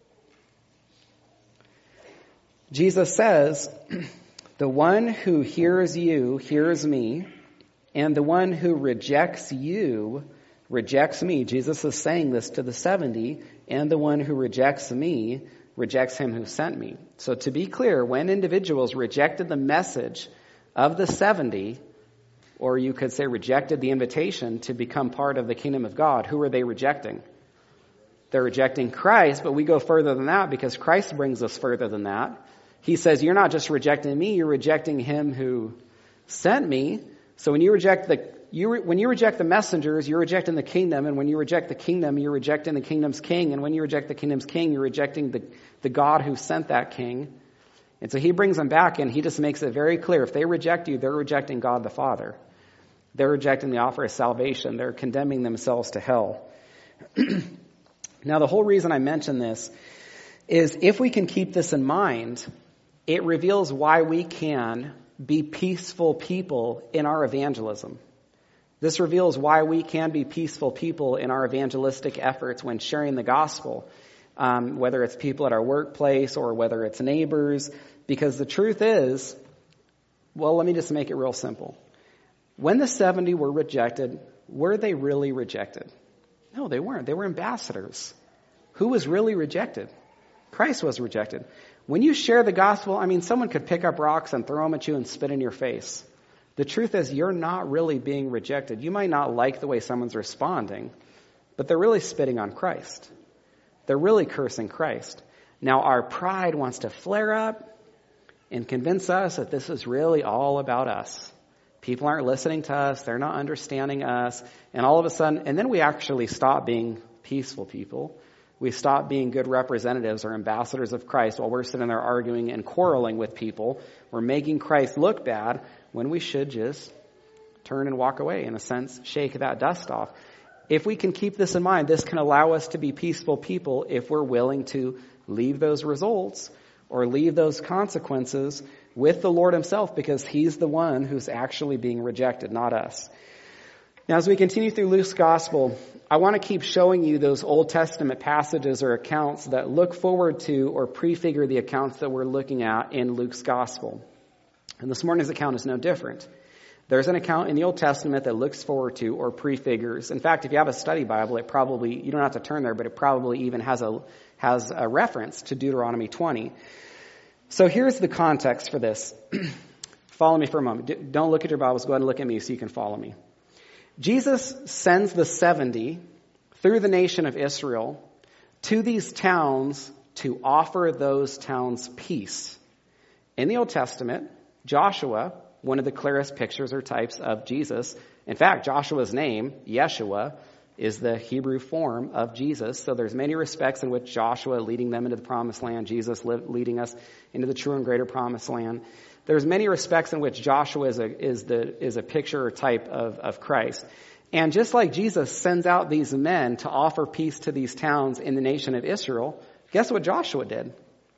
Jesus says, the one who hears you hears me, and the one who rejects you rejects me. Jesus is saying this to the seventy, and the one who rejects me rejects him who sent me. So to be clear, when individuals rejected the message of the seventy, or you could say rejected the invitation to become part of the kingdom of God, who are they rejecting? They're rejecting Christ, but we go further than that because Christ brings us further than that. He says, you're not just rejecting me, you're rejecting him who sent me. So when you reject the you re, when you reject the messengers, you're rejecting the kingdom, and when you reject the kingdom, you're rejecting the kingdom's king, and when you reject the kingdom's king, you're rejecting the, the God who sent that king. And so he brings them back, and he just makes it very clear. If they reject you, they're rejecting God the Father. They're rejecting the offer of salvation. They're condemning themselves to hell. Now, the whole reason I mention this is if we can keep this in mind, it reveals why we can be peaceful people in our evangelism. This reveals why we can be peaceful people in our evangelistic efforts when sharing the gospel. Um, whether it's people at our workplace or whether it's neighbors, because the truth is, well, let me just make it real simple. When the seventy were rejected, were they really rejected? No, they weren't. They were ambassadors. Who was really rejected? Christ was rejected. When you share the gospel, I mean, someone could pick up rocks and throw them at you and spit in your face. The truth is, you're not really being rejected. You might not like the way someone's responding, but they're really spitting on Christ. They're really cursing Christ. Now, our pride wants to flare up and convince us that this is really all about us. People aren't listening to us. They're not understanding us. And all of a sudden, and then we actually stop being peaceful people. We stop being good representatives or ambassadors of Christ while we're sitting there arguing and quarreling with people. We're making Christ look bad when we should just turn and walk away, in a sense, shake that dust off. If we can keep this in mind, this can allow us to be peaceful people if we're willing to leave those results or leave those consequences with the Lord himself, because he's the one who's actually being rejected, not us. Now, as we continue through Luke's gospel, I want to keep showing you those Old Testament passages or accounts that look forward to or prefigure the accounts that we're looking at in Luke's gospel. And this morning's account is no different. There's an account in the Old Testament that looks forward to or prefigures. In fact, if you have a study Bible, it probably, you don't have to turn there, but it probably even has a, has a reference to Deuteronomy twenty. So here's the context for this. Follow me for a moment. Don't look at your Bibles. Go ahead and look at me so you can follow me. Jesus sends the seventy through the nation of Israel to these towns to offer those towns peace. In the Old Testament, Joshua, one of the clearest pictures or types of Jesus. In fact, Joshua's name, Yeshua, is the Hebrew form of Jesus. So there's many respects in which Joshua leading them into the promised land, Jesus leading us into the true and greater promised land. There's many respects in which Joshua is a, is the, is a picture or type of, of Christ. And just like Jesus sends out these men to offer peace to these towns in the nation of Israel, guess what Joshua did?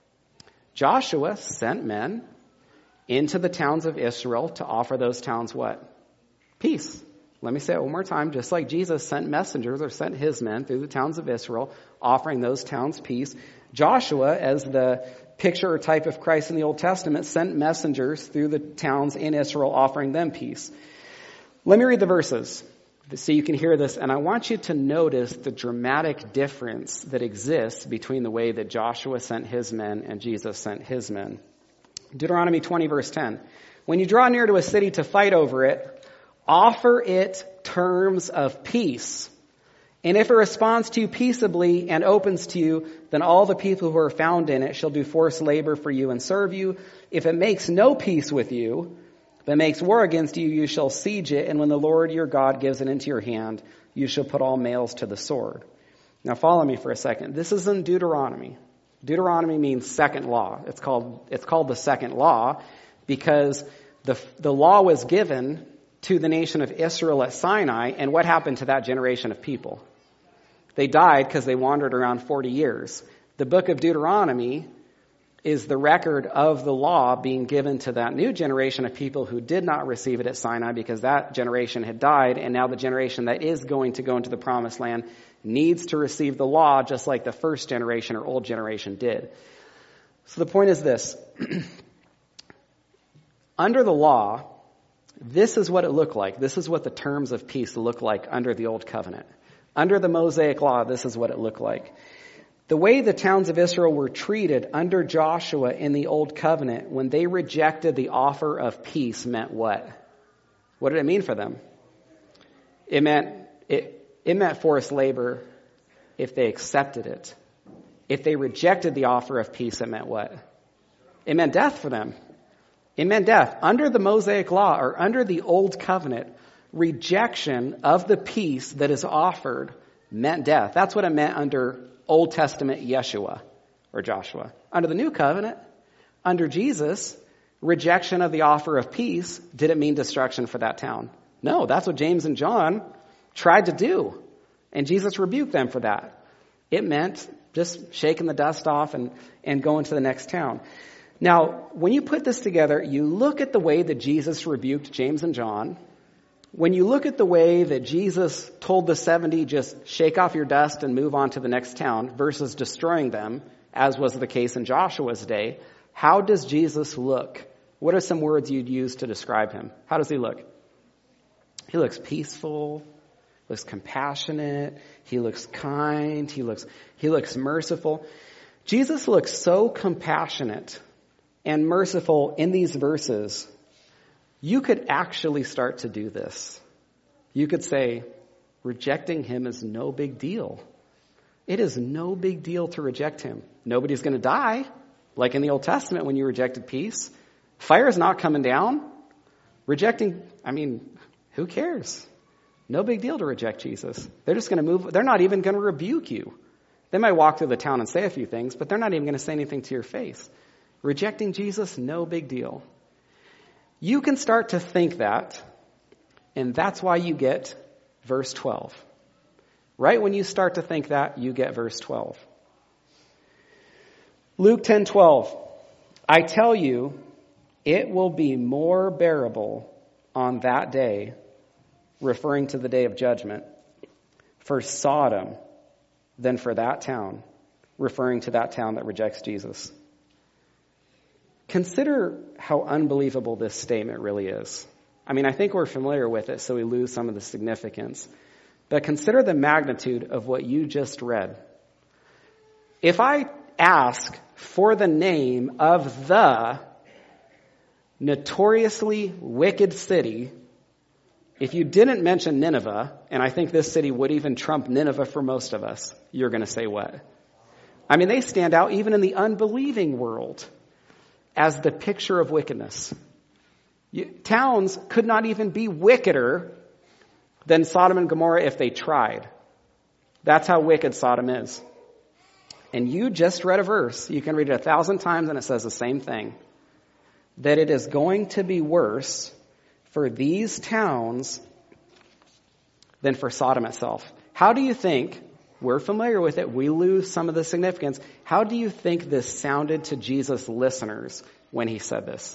Joshua sent men into the towns of Israel to offer those towns what? Peace. Let me say it one more time. Just like Jesus sent messengers or sent his men through the towns of Israel, offering those towns peace, Joshua, as the picture or type of Christ in the Old Testament, sent messengers through the towns in Israel, offering them peace. Let me read the verses so you can hear this, and I want you to notice the dramatic difference that exists between the way that Joshua sent his men and Jesus sent his men. Deuteronomy twenty, verse ten. When you draw near to a city to fight over it, offer it terms of peace. And if it responds to you peaceably and opens to you, then all the people who are found in it shall do forced labor for you and serve you. If it makes no peace with you, but makes war against you, you shall siege it. And when the Lord your God gives it into your hand, you shall put all males to the sword. Now follow me for a second. This is in Deuteronomy. Deuteronomy means second law. It's called, it's called the second law because the, the law was given to the nation of Israel at Sinai. And what happened to that generation of people? They died because they wandered around forty years. The book of Deuteronomy is the record of the law being given to that new generation of people who did not receive it at Sinai because that generation had died, and now the generation that is going to go into the promised land needs to receive the law just like the first generation or old generation did. So the point is this. Under the law, this is what it looked like. This is what the terms of peace look like under the old covenant. Under the Mosaic law, this is what it looked like. The way the towns of Israel were treated under Joshua in the Old Covenant when they rejected the offer of peace meant what? What did it mean for them? It meant it, it meant forced labor if they accepted it. If they rejected the offer of peace, it meant what? It meant death for them. It meant death. Under the Mosaic law or under the Old Covenant, rejection of the peace that is offered meant death. That's what it meant under Old Testament Yeshua or Joshua. Under the New Covenant, under Jesus, rejection of the offer of peace didn't mean destruction for that town. No, that's what James and John tried to do. And Jesus rebuked them for that. It meant just shaking the dust off and, and going to the next town. Now, when you put this together, you look at the way that Jesus rebuked James and John. When you look at the way that Jesus told the seventy, just shake off your dust and move on to the next town versus destroying them, as was the case in Joshua's day, how does Jesus look? What are some words you'd use to describe him? How does he look? He looks peaceful, looks compassionate, he looks kind, he looks, he looks merciful. Jesus looks so compassionate and merciful in these verses. You could actually start to do this. You could say, rejecting him is no big deal. It is no big deal to reject him. Nobody's going to die, like in the Old Testament when you rejected peace. Fire is not coming down. Rejecting, I mean, who cares? No big deal to reject Jesus. They're just going to move. They're not even going to rebuke you. They might walk through the town and say a few things, but they're not even going to say anything to your face. Rejecting Jesus, no big deal. You can start to think that, and that's why you get verse twelve. Right when you start to think that, you get verse twelve. Luke ten twelve. I tell you, it will be more bearable on that day, referring to the day of judgment, for Sodom than for that town, referring to that town that rejects Jesus. Consider how unbelievable this statement really is. I mean, I think we're familiar with it, so we lose some of the significance. But consider the magnitude of what you just read. If I ask for the name of the notoriously wicked city, if you didn't mention Nineveh, and I think this city would even trump Nineveh for most of us, you're going to say what? I mean, they stand out even in the unbelieving world as the picture of wickedness. You, towns could not even be wickeder than Sodom and Gomorrah if they tried. That's how wicked Sodom is. And you just read a verse. You can read it a thousand times and it says the same thing. That it is going to be worse for these towns than for Sodom itself. How do you think, we're familiar with it, we lose some of the significance. How do you think this sounded to Jesus' listeners when he said this?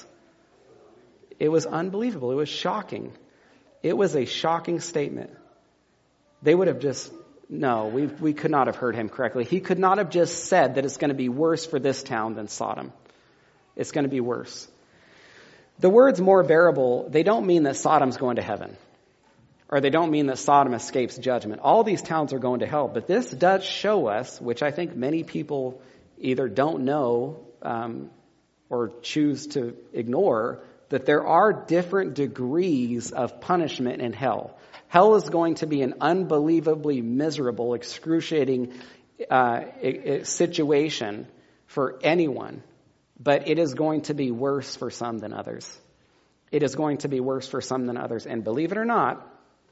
It was unbelievable. It was shocking. It was a shocking statement. They would have just, no, we we could not have heard him correctly. He could not have just said that it's going to be worse for this town than Sodom. It's going to be worse. The words more bearable, they don't mean that Sodom's going to heaven. Or they don't mean that Sodom escapes judgment. All these towns are going to hell. But this does show us, which I think many people either don't know um, or choose to ignore, that there are different degrees of punishment in hell. Hell is going to be an unbelievably miserable, excruciating uh, situation for anyone. But it is going to be worse for some than others. It is going to be worse for some than others. And believe it or not,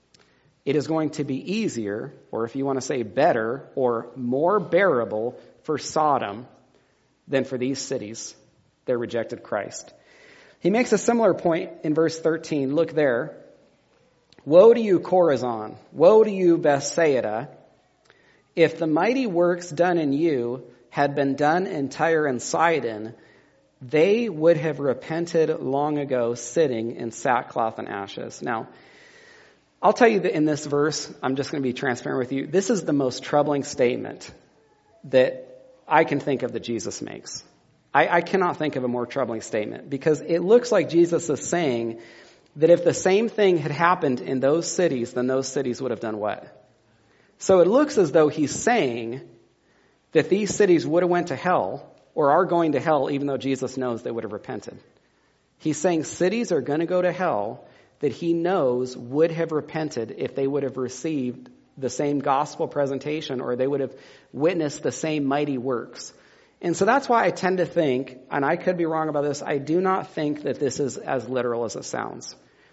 it is going to be easier, or if you want to say better, or more bearable for Sodom than for these cities that rejected Christ. He makes a similar point in verse thirteen. Look there. Woe to you, Chorazin! Woe to you, Bethsaida! If the mighty works done in you had been done in Tyre and Sidon, they would have repented long ago, sitting in sackcloth and ashes. Now, I'll tell you that in this verse, I'm just going to be transparent with you. This is the most troubling statement that I can think of that Jesus makes. I, I cannot think of a more troubling statement because it looks like Jesus is saying that if the same thing had happened in those cities, then those cities would have done what? So it looks as though he's saying that these cities would have went to hell or are going to hell even though Jesus knows they would have repented. He's saying cities are going to go to hell that he knows would have repented if they would have received the same gospel presentation or they would have witnessed the same mighty works. And so that's why I tend to think, and I could be wrong about this, I do not think that this is as literal as it sounds.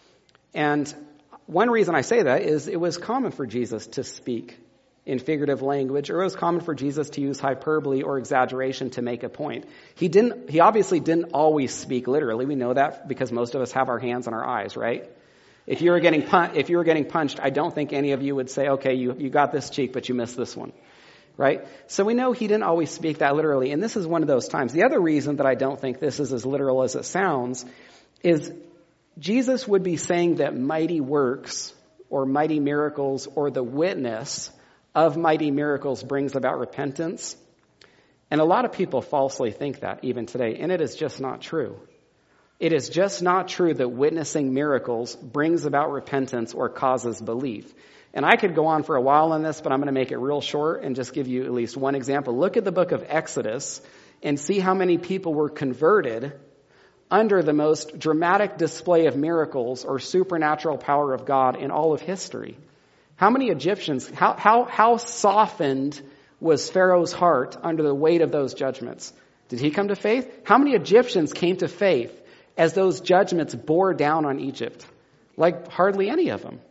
And one reason I say that is it was common for Jesus to speak in figurative language, or it was common for Jesus to use hyperbole or exaggeration to make a point. He didn't, he obviously didn't always speak literally. We know that because most of us have our hands on our eyes, right? If you were getting pun- if you were getting punched, I don't think any of you would say, okay, you, you got this cheek, but you missed this one, right? So we know he didn't always speak that literally, and this is one of those times. The other reason that I don't think this is as literal as it sounds is Jesus would be saying that mighty works or mighty miracles or the witness of mighty miracles brings about repentance. And a lot of people falsely think that even today, and it is just not true. It is just not true that witnessing miracles brings about repentance or causes belief. And I could go on for a while on this, but I'm going to make it real short and just give you at least one example. Look at the book of Exodus and see how many people were converted under the most dramatic display of miracles or supernatural power of God in all of history. How many Egyptians, how, how, how softened was Pharaoh's heart under the weight of those judgments? Did he come to faith? How many Egyptians came to faith as those judgments bore down on Egypt? Like hardly any of them.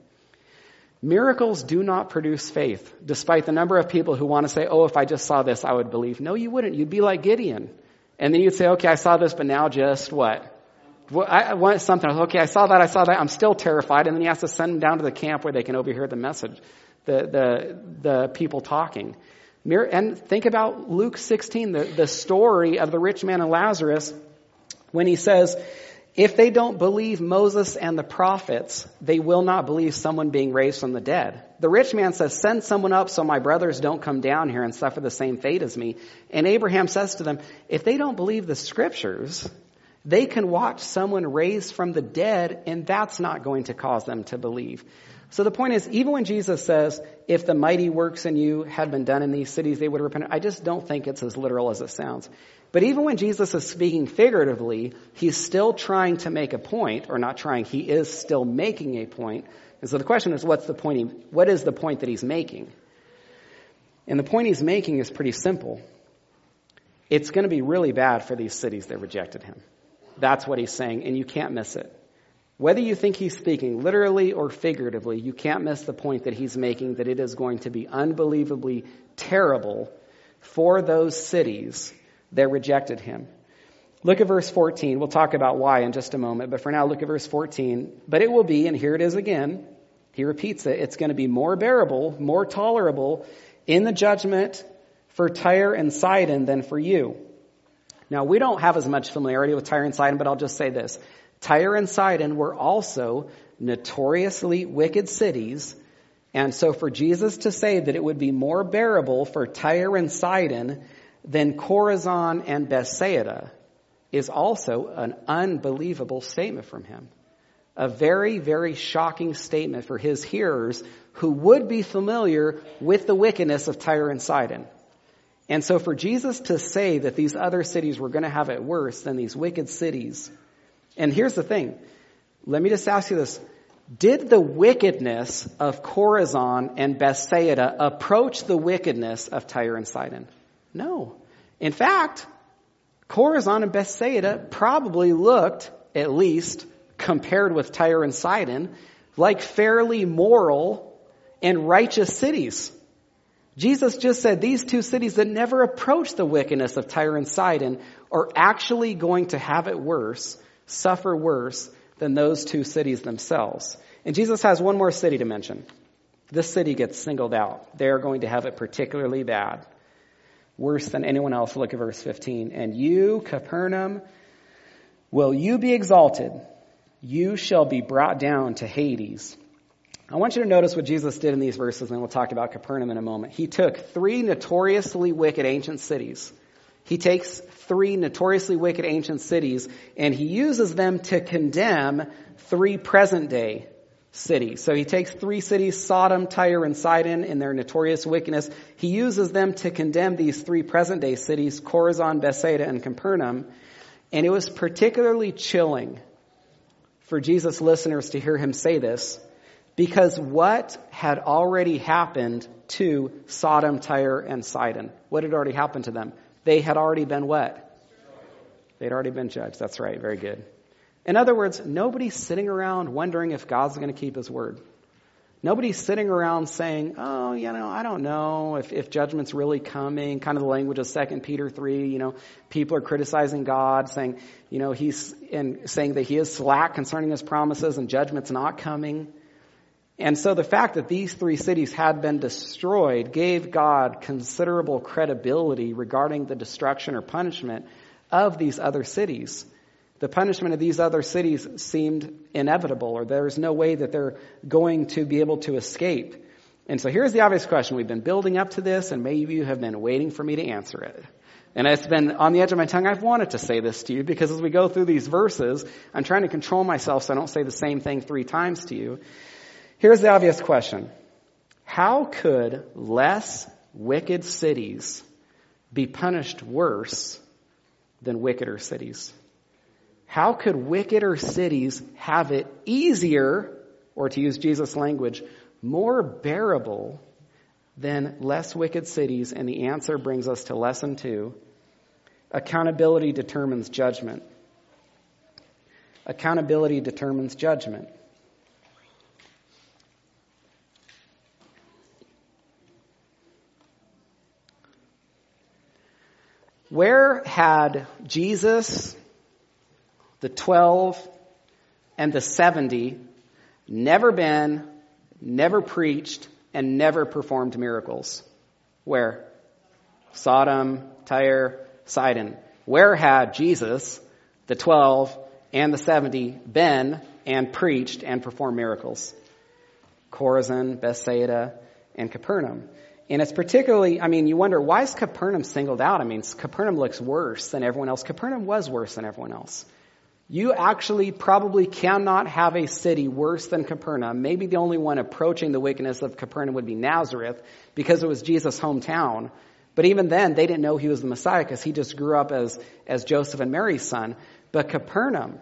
Miracles do not produce faith, despite the number of people who want to say, oh, if I just saw this, I would believe. No, you wouldn't. You'd be like Gideon. And then you'd say, okay, I saw this, but now just what? Well, I want something. Okay, I saw that, I saw that. I'm still terrified. And then he has to send them down to the camp where they can overhear the message, the the the people talking. And think about Luke sixteen, the, the story of the rich man and Lazarus, when he says, if they don't believe Moses and the prophets, they will not believe someone being raised from the dead. The rich man says, send someone up so my brothers don't come down here and suffer the same fate as me. And Abraham says to them, if they don't believe the scriptures, They can watch someone raised from the dead, and that's not going to cause them to believe. So the point is, even when Jesus says, if the mighty works in you had been done in these cities, they would repent, I just don't think it's as literal as it sounds. But even when Jesus is speaking figuratively, he's still trying to make a point, or not trying, he is still making a point. And so the question is, what's the point? He, what is the point that he's making? And the point he's making is pretty simple. It's going to be really bad for these cities that rejected him. That's what he's saying, and you can't miss it. Whether you think he's speaking literally or figuratively, you can't miss the point that he's making, that it is going to be unbelievably terrible for those cities that rejected him. Look at verse fourteen. We'll talk about why in just a moment, but for now, look at verse fourteen. But it will be, and here it is again, he repeats it, it's going to be more bearable, more tolerable in the judgment for Tyre and Sidon than for you. Now, we don't have as much familiarity with Tyre and Sidon, but I'll just say this. Tyre and Sidon were also notoriously wicked cities. And so for Jesus to say that it would be more bearable for Tyre and Sidon than Chorazin and Bethsaida is also an unbelievable statement from him. A very, very shocking statement for his hearers who would be familiar with the wickedness of Tyre and Sidon. And so for Jesus to say that these other cities were going to have it worse than these wicked cities. And here's the thing. Let me just ask you this. Did the wickedness of Chorazin and Bethsaida approach the wickedness of Tyre and Sidon? No. In fact, Chorazin and Bethsaida probably looked, at least compared with Tyre and Sidon, like fairly moral and righteous cities. Jesus just said these two cities that never approached the wickedness of Tyre and Sidon are actually going to have it worse, suffer worse than those two cities themselves. And Jesus has one more city to mention. This city gets singled out. They are going to have it particularly bad, worse than anyone else. Look at verse fifteen. And you, Capernaum, will you be exalted? You shall be brought down to Hades. I want you to notice what Jesus did in these verses, and then we'll talk about Capernaum in a moment. He took three notoriously wicked ancient cities. He takes three notoriously wicked ancient cities, and he uses them to condemn three present-day cities. So he takes three cities, Sodom, Tyre, and Sidon, in their notorious wickedness. He uses them to condemn these three present-day cities, Chorazin, Bethsaida, and Capernaum. And it was particularly chilling for Jesus' listeners to hear him say this, because what had already happened to Sodom, Tyre, and Sidon? What had already happened to them? They had already been what? They'd already been judged. That's right. Very good. In other words, nobody's sitting around wondering if God's going to keep his word. Nobody's sitting around saying, oh, you know, I don't know if, if judgment's really coming. Kind of the language of Second Peter three, you know, people are criticizing God, saying, you know, he's and saying that he is slack concerning his promises and judgment's not coming. And so the fact that these three cities had been destroyed gave God considerable credibility regarding the destruction or punishment of these other cities. The punishment of these other cities seemed inevitable, or there's no way that they're going to be able to escape. And so here's the obvious question. We've been building up to this, and maybe you have been waiting for me to answer it. And it's been on the edge of my tongue. I've wanted to say this to you because as we go through these verses, I'm trying to control myself so I don't say the same thing three times to you. Here's the obvious question. How could less wicked cities be punished worse than wickeder cities? How could wickeder cities have it easier, or to use Jesus' language, more bearable than less wicked cities? And the answer brings us to lesson two. Accountability determines judgment. Accountability determines judgment. Where had Jesus, the twelve, and the seventy never been, never preached, and never performed miracles? Where? Sodom, Tyre, Sidon. Where had Jesus, the twelve, and the seventy been and preached and performed miracles? Chorazin, Bethsaida, and Capernaum. And it's particularly, I mean, you wonder, why is Capernaum singled out? I mean, Capernaum looks worse than everyone else. Capernaum was worse than everyone else. You actually probably cannot have a city worse than Capernaum. Maybe the only one approaching the wickedness of Capernaum would be Nazareth because it was Jesus' hometown. But even then, they didn't know he was the Messiah because he just grew up as, as Joseph and Mary's son. But Capernaum,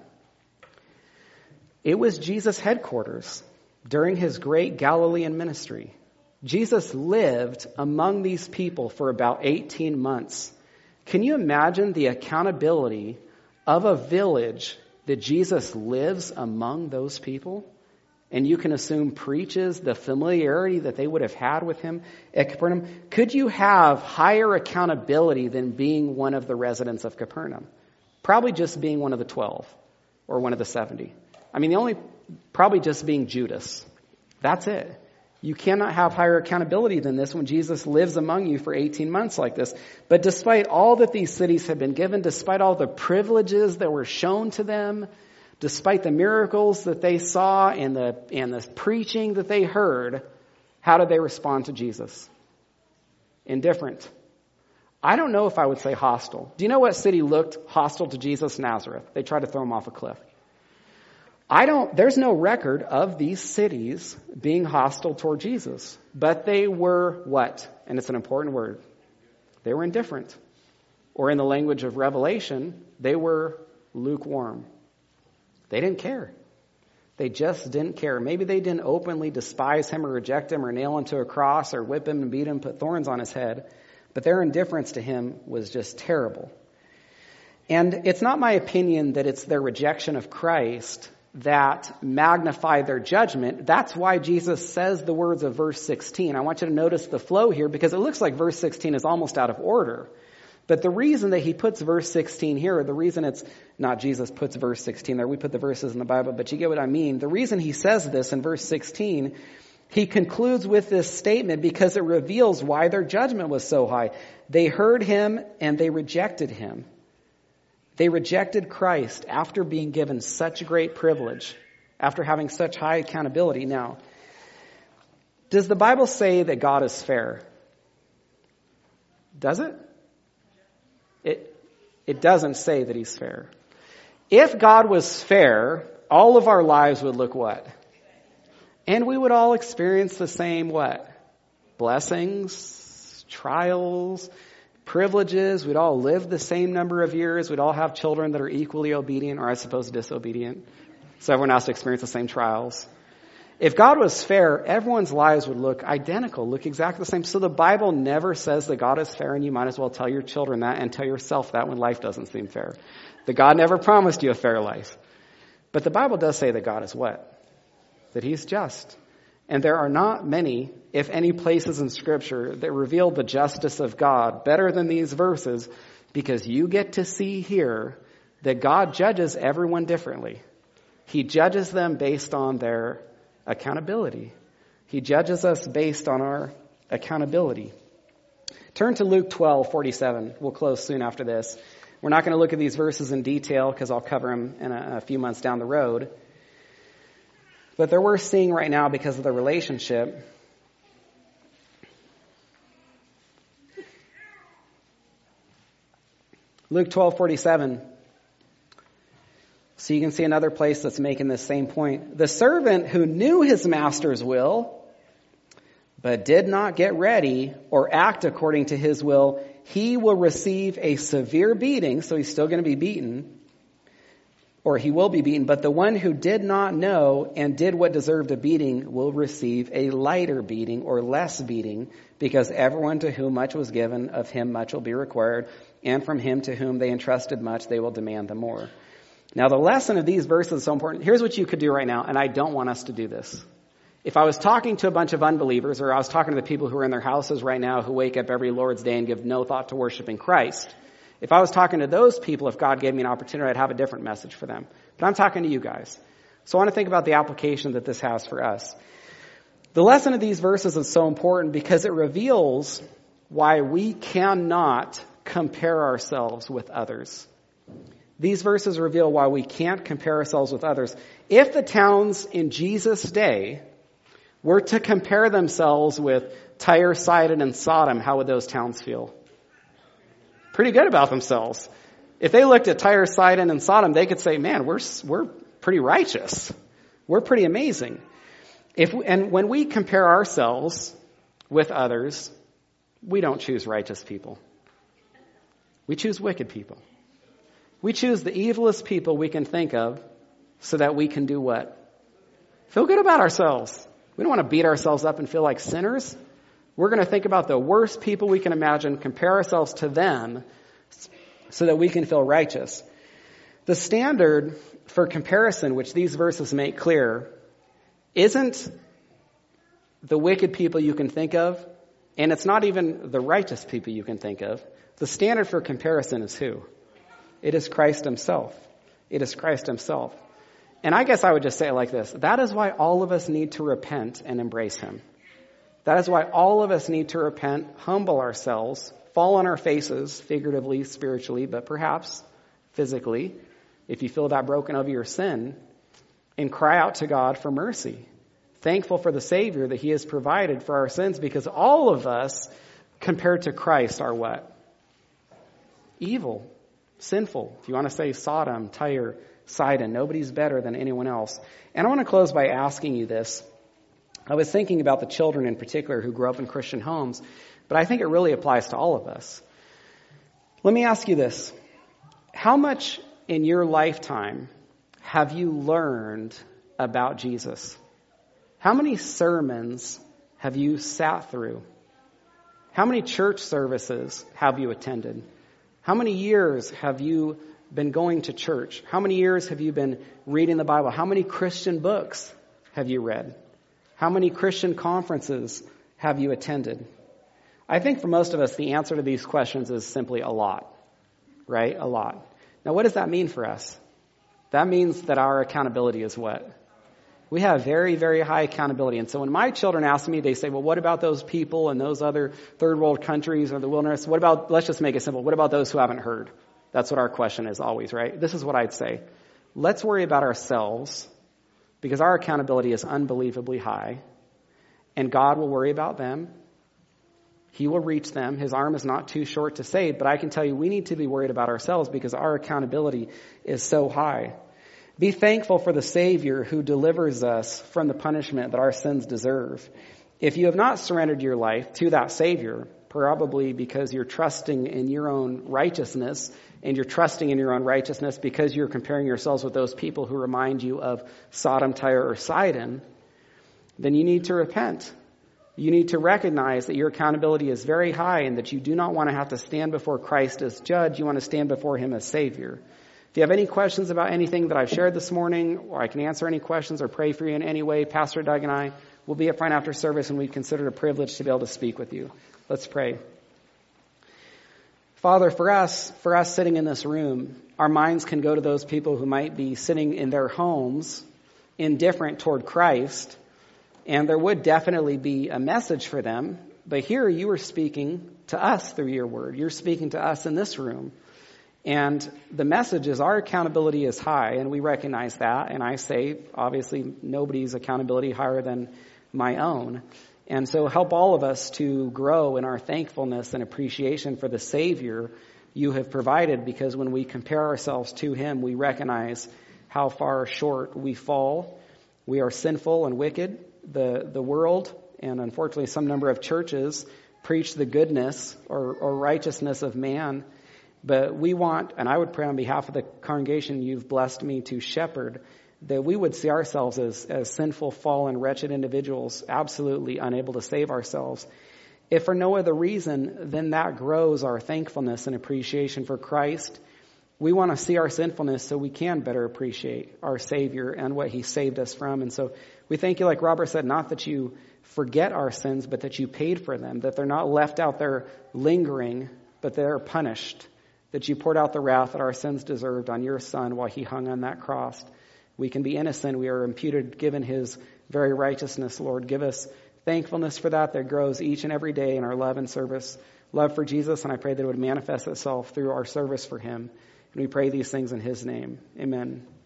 it was Jesus' headquarters during his great Galilean ministry. Jesus lived among these people for about eighteen months. Can you imagine the accountability of a village that Jesus lives among those people? And you can assume preaches the familiarity that they would have had with him at Capernaum. Could you have higher accountability than being one of the residents of Capernaum? Probably just being one of the twelve or one of the seventy. I mean, the only, probably just being Judas. That's it. You cannot have higher accountability than this when Jesus lives among you for eighteen months like this. But despite all that these cities have been given, despite all the privileges that were shown to them, despite the miracles that they saw and the, and the preaching that they heard, how did they respond to Jesus? Indifferent. I don't know if I would say hostile. Do you know what city looked hostile to Jesus? Nazareth. They tried to throw him off a cliff. I don't, there's no record of these cities being hostile toward Jesus, but they were what? And it's an important word. They were indifferent. Or in the language of Revelation, they were lukewarm. They didn't care. They just didn't care. Maybe they didn't openly despise him or reject him or nail him to a cross or whip him and beat him, put thorns on his head, but their indifference to him was just terrible. And it's not my opinion that it's their rejection of Christ that magnify their judgment. That's why Jesus says the words of verse sixteen. I want you to notice the flow here because it looks like verse sixteen is almost out of order. But the reason that he puts verse sixteen here, or the reason it's not Jesus puts verse sixteen there, we put the verses in the Bible, but you get what I mean. The reason he says this in verse sixteen, he concludes with this statement because it reveals why their judgment was so high. They heard him and they rejected him. They rejected Christ after being given such great privilege, after having such high accountability. Now, does the Bible say that God is fair? Does it? It, it doesn't say that he's fair. If God was fair, all of our lives would look what? And we would all experience the same what? Blessings, trials, privileges. We'd all live the same number of years. We'd all have children that are equally obedient, or I suppose disobedient. So everyone has to experience the same trials. If God was fair, everyone's lives would look identical, look exactly the same. So the Bible never says that God is fair, and you might as well tell your children that and tell yourself that when life doesn't seem fair. That God never promised you a fair life. But the Bible does say that God is what? That he's just. And there are not many, if any, places in Scripture that reveal the justice of God better than these verses, because you get to see here that God judges everyone differently. He judges them based on their accountability. He judges us based on our accountability. Turn to Luke twelve forty-seven. We'll close soon after this. We're not going to look at these verses in detail because I'll cover them in a, a few months down the road. But they're worth seeing right now because of the relationship. Luke twelve forty-seven. So you can see another place that's making this same point. The servant who knew his master's will, but did not get ready or act according to his will, he will receive a severe beating. So he's still going to be beaten. Or he will be beaten. But the one who did not know and did what deserved a beating will receive a lighter beating or less beating, because everyone to whom much was given, of him much will be required. And from him to whom they entrusted much, they will demand the more. Now, the lesson of these verses is so important. Here's what you could do right now, and I don't want us to do this. If I was talking to a bunch of unbelievers, or I was talking to the people who are in their houses right now who wake up every Lord's Day and give no thought to worshiping Christ, if I was talking to those people, if God gave me an opportunity, I'd have a different message for them. But I'm talking to you guys. So I want to think about the application that this has for us. The lesson of these verses is so important because it reveals why we cannot compare ourselves with others. These verses reveal why we can't compare ourselves with others. If the towns in Jesus' day were to compare themselves with Tyre, Sidon, and Sodom, how would those towns feel? Pretty good about themselves. If they looked at Tyre, Sidon, and Sodom, they could say, man, we're, we're pretty righteous. We're pretty amazing. If we, and when we compare ourselves with others, we don't choose righteous people. We choose wicked people. We choose the evilest people we can think of so that we can do what? Feel good about ourselves. We don't want to beat ourselves up and feel like sinners. We're going to think about the worst people we can imagine, compare ourselves to them so that we can feel righteous. The standard for comparison, which these verses make clear, isn't the wicked people you can think of, and it's not even the righteous people you can think of. The standard for comparison is who? It is Christ himself. It is Christ himself. And I guess I would just say it like this. That is why all of us need to repent and embrace him. That is why all of us need to repent, humble ourselves, fall on our faces, figuratively, spiritually, but perhaps physically, if you feel that broken over your sin, and cry out to God for mercy. Thankful for the Savior that he has provided for our sins, because all of us, compared to Christ, are what? Evil, sinful. If you want to say Sodom, Tyre, Sidon, nobody's better than anyone else. And I want to close by asking you this. I was thinking about the children in particular who grew up in Christian homes, but I think it really applies to all of us. Let me ask you this. How much in your lifetime have you learned about Jesus? How many sermons have you sat through? How many church services have you attended? How many years have you been going to church? How many years have you been reading the Bible? How many Christian books have you read? How many Christian conferences have you attended? I think for most of us, the answer to these questions is simply a lot, right? A lot. Now, what does that mean for us? That means that our accountability is what? We have very, very high accountability. And so when my children ask me, they say, well, what about those people in those other third world countries or the wilderness? What about, let's just make it simple. What about those who haven't heard? That's what our question is always, right? This is what I'd say. Let's worry about ourselves because our accountability is unbelievably high. And God will worry about them. He will reach them. His arm is not too short to save. But I can tell you, we need to be worried about ourselves because our accountability is so high. Be thankful for the Savior who delivers us from the punishment that our sins deserve. If you have not surrendered your life to that Savior, probably because you're trusting in your own righteousness, and you're trusting in your own righteousness because you're comparing yourselves with those people who remind you of Sodom, Tyre, or Sidon, then you need to repent. You need to recognize that your accountability is very high and that you do not want to have to stand before Christ as judge. You want to stand before him as Savior. If you have any questions about anything that I've shared this morning, or I can answer any questions or pray for you in any way, Pastor Doug and I will be up front after service, and we consider it a privilege to be able to speak with you. Let's pray. Father, for us, for us sitting in this room, our minds can go to those people who might be sitting in their homes, indifferent toward Christ, and there would definitely be a message for them. But here you are speaking to us through your word. You're speaking to us in this room. And the message is our accountability is high, and we recognize that. And I say, obviously, nobody's accountability higher than my own. And so help all of us to grow in our thankfulness and appreciation for the Savior you have provided, because when we compare ourselves to him, we recognize how far short we fall. We are sinful and wicked. The, the world, and unfortunately some number of churches, preach the goodness or, or righteousness of man. But we want, and I would pray on behalf of the congregation you've blessed me to shepherd, that we would see ourselves as, as sinful, fallen, wretched individuals, absolutely unable to save ourselves. If for no other reason, then that grows our thankfulness and appreciation for Christ. We want to see our sinfulness so we can better appreciate our Savior and what he saved us from. And so we thank you, like Robert said, not that you forget our sins, but that you paid for them, that they're not left out there lingering, but they're punished, that you poured out the wrath that our sins deserved on your Son while he hung on that cross. We can be innocent. We are imputed, given his very righteousness, Lord. Give us thankfulness for that that grows each and every day in our love and service. Love for Jesus, and I pray that it would manifest itself through our service for him. And we pray these things in his name. Amen.